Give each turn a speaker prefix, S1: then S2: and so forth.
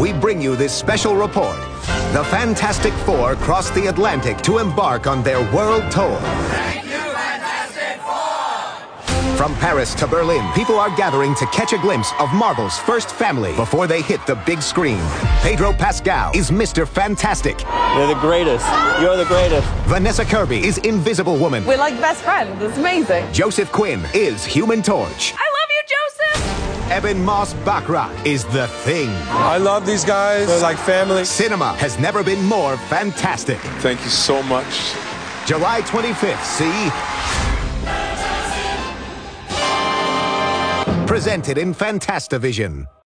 S1: we bring you this special report. The Fantastic Four crossed the Atlantic to embark on their world tour.
S2: Thank you, Fantastic Four!
S1: From Paris to Berlin, people are gathering to catch a glimpse of Marvel's first family before they hit the big screen. Pedro Pascal is Mr. Fantastic.
S3: You're the greatest. You're the greatest.
S1: Vanessa Kirby is Invisible Woman.
S4: We're like best friends. It's amazing.
S1: Joseph Quinn is Human Torch.
S4: I love you, Joseph!
S1: Ebon Moss-Bachrach is The Thing.
S5: I love these guys. They're like family.
S1: Cinema has never been more fantastic.
S5: Thank you so much.
S1: July 25th, see? Presented in Fantastivision.